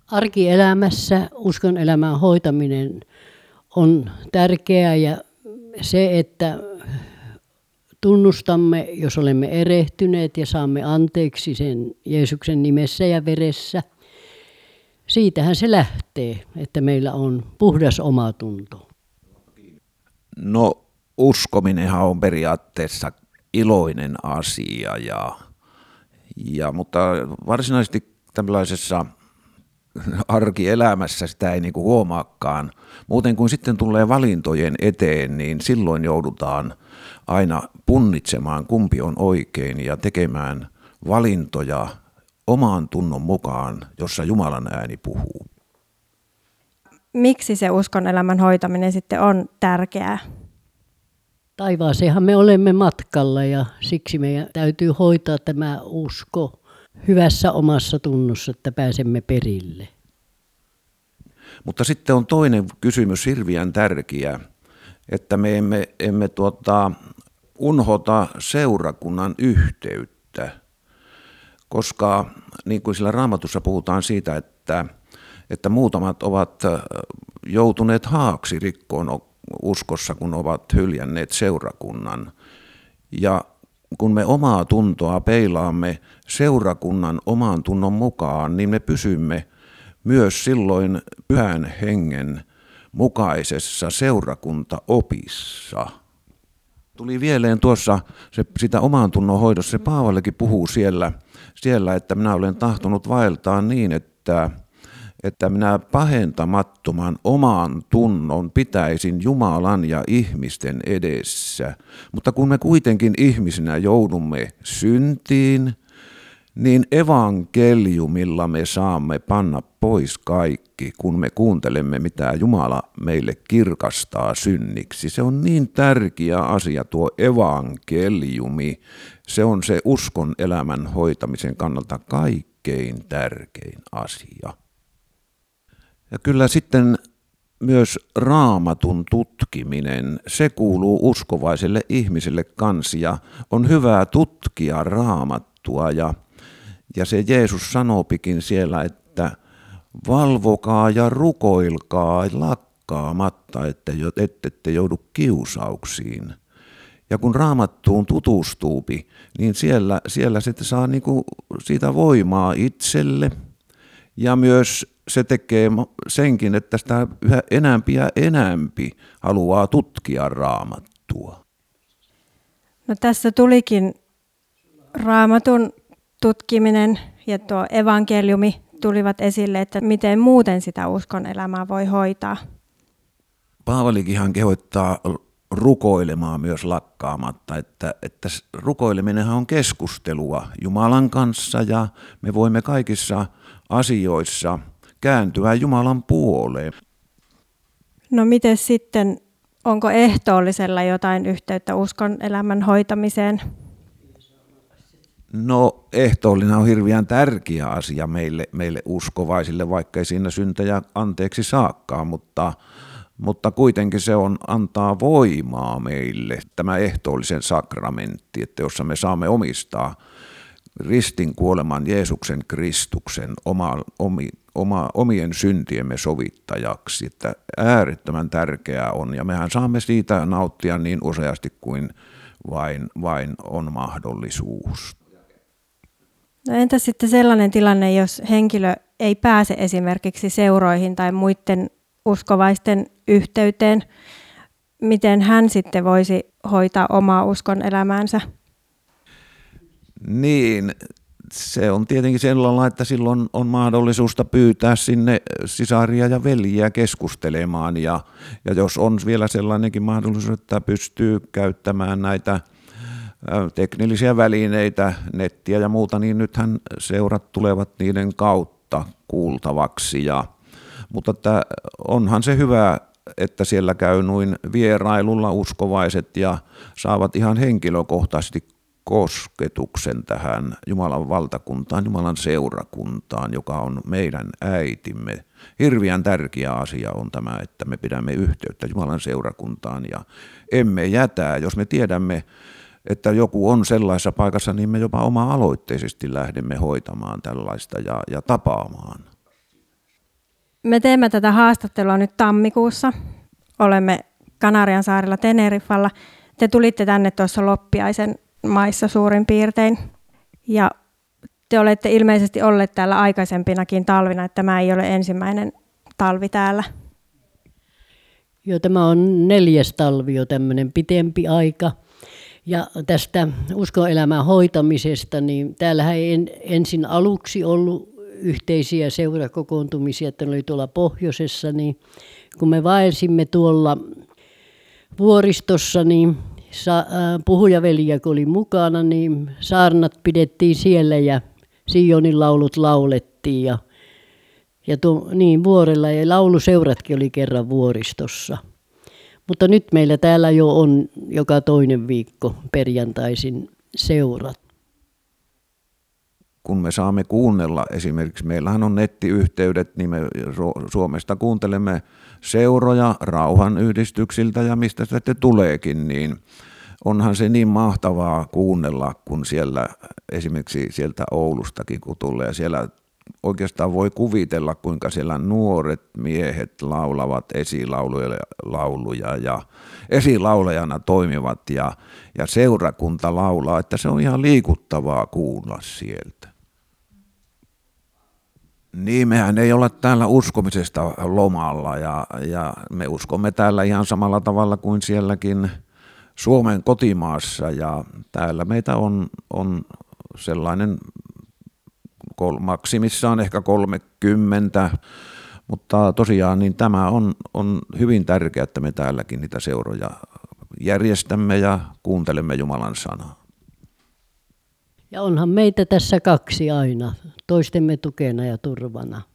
Arkielämässä uskon elämän hoitaminen on tärkeää ja se, että tunnustamme, jos olemme erehtyneet ja saamme anteeksi sen Jeesuksen nimessä ja veressä. Siitähän se lähtee, että meillä on puhdas omatunto. No uskominenhan on periaatteessa iloinen asia, mutta varsinaisesti tällaisessa arkielämässä sitä ei niinku huomaakaan. Muuten kuin sitten tulee valintojen eteen, niin silloin joudutaan aina punnitsemaan, kumpi on oikein ja tekemään valintoja oman tunnon mukaan, jossa Jumalan ääni puhuu. Miksi se uskon elämän hoitaminen sitten on tärkeää? Taivaaseenhan me olemme matkalla ja siksi meidän täytyy hoitaa tämä usko hyvässä omassa tunnossa, että pääsemme perille. Mutta sitten on toinen kysymys hirveän tärkeä, että me emme unhota seurakunnan yhteyttä, koska niin kuin sillä Raamatussa puhutaan siitä, että muutamat ovat joutuneet haaksi rikkoon uskossa, kun ovat hyljänneet seurakunnan. Ja kun me omaa tuntoa peilaamme seurakunnan oman tunnon mukaan, niin me pysymme myös silloin Pyhän Hengen mukaisessa seurakuntaopissa. Tuli mieleen tuossa sitä oman tunnon hoidossa, se Paavallekin puhuu siellä, että minä olen tahtonut vaeltaa niin, että minä pahentamattoman oman tunnon pitäisin Jumalan ja ihmisten edessä. Mutta kun me kuitenkin ihmisinä joudumme syntiin, niin evankeliumilla me saamme panna pois kaikki, kun me kuuntelemme, mitä Jumala meille kirkastaa synniksi. Se on niin tärkeä asia tuo evankeliumi. Se on se uskon elämän hoitamisen kannalta kaikkein tärkein asia. Ja kyllä sitten myös Raamatun tutkiminen, se kuuluu uskovaiselle ihmiselle kanssa ja on hyvä tutkia Raamattua ja se Jeesus sanoopikin siellä, että valvokaa ja rukoilkaa lakkaamatta, ette joudu kiusauksiin. Ja kun Raamattuun tutustuupi, niin siellä sitten saa niinku siitä voimaa itselle ja myös se tekee senkin, että sitä yhä enämpi ja enämpi haluaa tutkia Raamattua. No tässä tulikin Raamatun tutkiminen ja tuo evankeliumi tulivat esille, että miten muuten sitä uskon elämää voi hoitaa. Paavalikinhan kehottaa rukoilemaan myös lakkaamatta, että rukoileminenhan on keskustelua Jumalan kanssa ja me voimme kaikissa asioissa kääntyä Jumalan puoleen. No miten sitten, onko ehtoollisella jotain yhteyttä uskon elämän hoitamiseen? No ehtoollinen on hirveän tärkeä asia meille uskovaisille, vaikka ei siinä syntejä anteeksi saakkaan, mutta kuitenkin se antaa voimaa meille, tämä ehtoollisen sakramentti, että jossa me saamme omistaa ristin kuoleman Jeesuksen Kristuksen omien syntiemme sovittajaksi, että äärettömän tärkeää on, ja mehän saamme siitä nauttia niin useasti kuin vain on mahdollisuus. No entä sitten sellainen tilanne, jos henkilö ei pääse esimerkiksi seuroihin tai muiden uskovaisten yhteyteen, miten hän sitten voisi hoitaa omaa uskon elämäänsä? Niin, se on tietenkin sellainen, että silloin on mahdollisuus pyytää sinne sisaria ja veljiä keskustelemaan ja jos on vielä sellainenkin mahdollisuus, että pystyy käyttämään näitä teknillisiä välineitä, nettiä ja muuta, niin nythän seurat tulevat niiden kautta kuultavaksi. Mutta onhan se hyvä, että siellä käy noin vierailulla uskovaiset ja saavat ihan henkilökohtaisesti kosketuksen tähän Jumalan valtakuntaan, Jumalan seurakuntaan, joka on meidän äitimme. Hirveän tärkeä asia on tämä, että me pidämme yhteyttä Jumalan seurakuntaan ja emme jätä, jos me tiedämme, että joku on sellaisessa paikassa, niin me jopa oma-aloitteisesti lähdemme hoitamaan tällaista ja tapaamaan. Me teemme tätä haastattelua nyt tammikuussa. Olemme Kanarian saarella Teneriffalla. Te tulitte tänne tuossa loppiaisen maissa suurin piirtein. Ja te olette ilmeisesti olleet täällä aikaisempinakin talvina, että tämä ei ole ensimmäinen talvi täällä. Joo, tämä on 4. talvi jo tämmöinen pitempi aika. Ja tästä uskonelämän hoitamisesta, niin täällähän ei ensin aluksi ollut yhteisiä seurakokoontumisia, että ne oli tuolla pohjoisessa, niin kun me vaelsimme tuolla vuoristossa, niin puhujaveljiä kun oli mukana, niin saarnat pidettiin siellä ja Sionin laulut laulettiin ja niin vuorella ja lauluseuratkin oli kerran vuoristossa. Mutta nyt meillä täällä jo on joka toinen viikko perjantaisin seurat. Kun me saamme kuunnella, esimerkiksi meillähän on nettiyhteydet, niin me Suomesta kuuntelemme seuroja rauhanyhdistyksiltä ja mistä se sitten tuleekin, niin onhan se niin mahtavaa kuunnella, kun siellä esimerkiksi sieltä Oulustakin kun tulee, siellä oikeastaan voi kuvitella, kuinka siellä nuoret miehet laulavat esilauluja ja esilaulajana toimivat ja seurakunta laulaa, että se on ihan liikuttavaa kuulla sieltä. Niin, mehän ei olla täällä uskomisesta lomalla ja me uskomme täällä ihan samalla tavalla kuin sielläkin Suomen kotimaassa ja täällä meitä on sellainen maksimissaan ehkä 30, mutta tosiaan niin tämä on hyvin tärkeää, että me täälläkin niitä seuroja järjestämme ja kuuntelemme Jumalan sanaa. Ja onhan meitä tässä 2 aina, toistemme tukena ja turvana.